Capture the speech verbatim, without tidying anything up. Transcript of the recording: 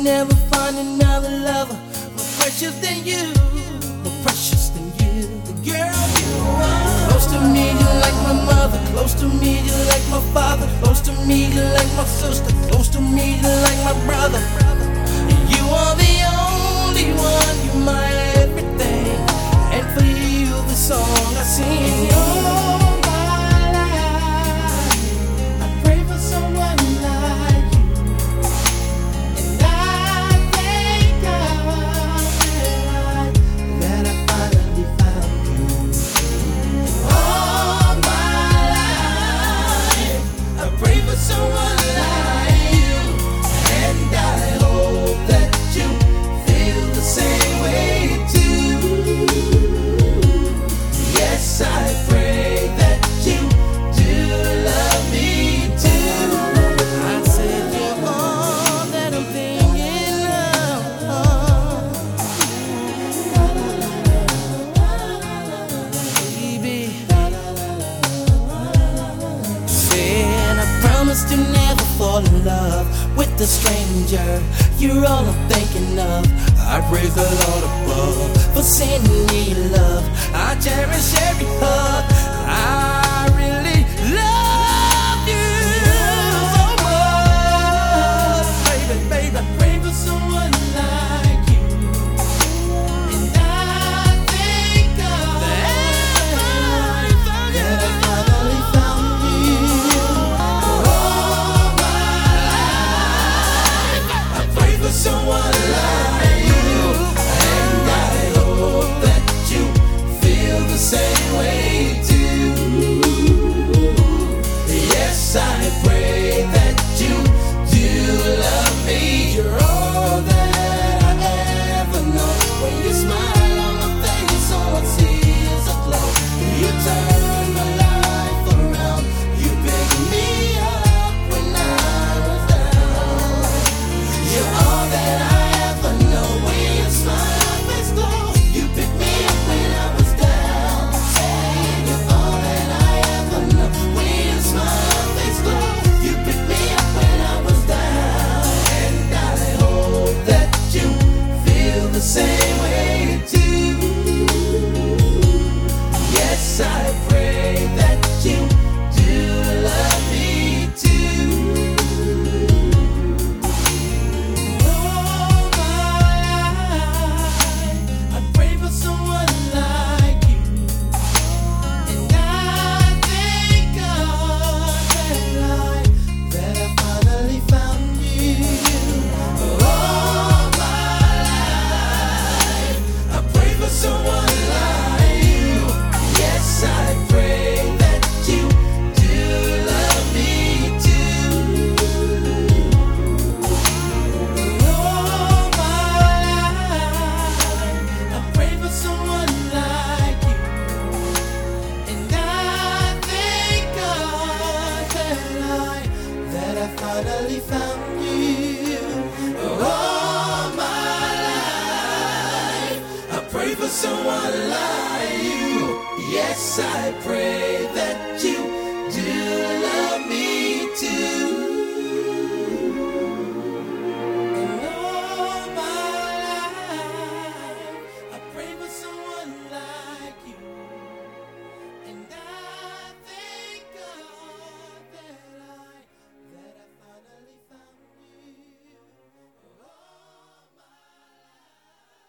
never find another lover more precious than you, more precious than you. The girl you are. Close to me, you like my mother. Close to me, you like my father. Close to me, you like my sister. Close to me, you like my brother. You are the only one. You're my everything. And for you, the song I sing. All my life, I pray for someone like you, and I thank God that I finally found you. All my life, I pray for someone like you, and I hope that you feel the same way too. Yes, I pray that you do love me too. I said you're all that I'm thinking of, baby. Said I promised to never fall in love with a stranger. You're all I'm thinking of. I praise the Lord above for sending me love. I cherish every hug. I really love you so much, baby, baby. I pray for someone like you, and I thank God that I finally found you. All my life, I pray for someone like you, and I hope that you feel the same way too. Yes, I pray that you do love me. You're all that I ever know. When you smile on my face, all I see is a glow. You turn my life around. You pick me up when I was down. You're all that I ever know. When you smile, my face glow. You pick me up when I was down. Say you're all that I ever know. When you smile, my face glow. You pick me up when I was down, and I hope that you feel the same way too. Yes, I pray that you do love me too. All my life, I pray for someone like you, and I thank God that I that I finally found you. All my life, I pray for someone like you. Yes, I pray that you do love me too. All my life, I pray for someone like you, and I thank God that I that I finally found you. All my life, I pray for someone like you. Yes, I pray that you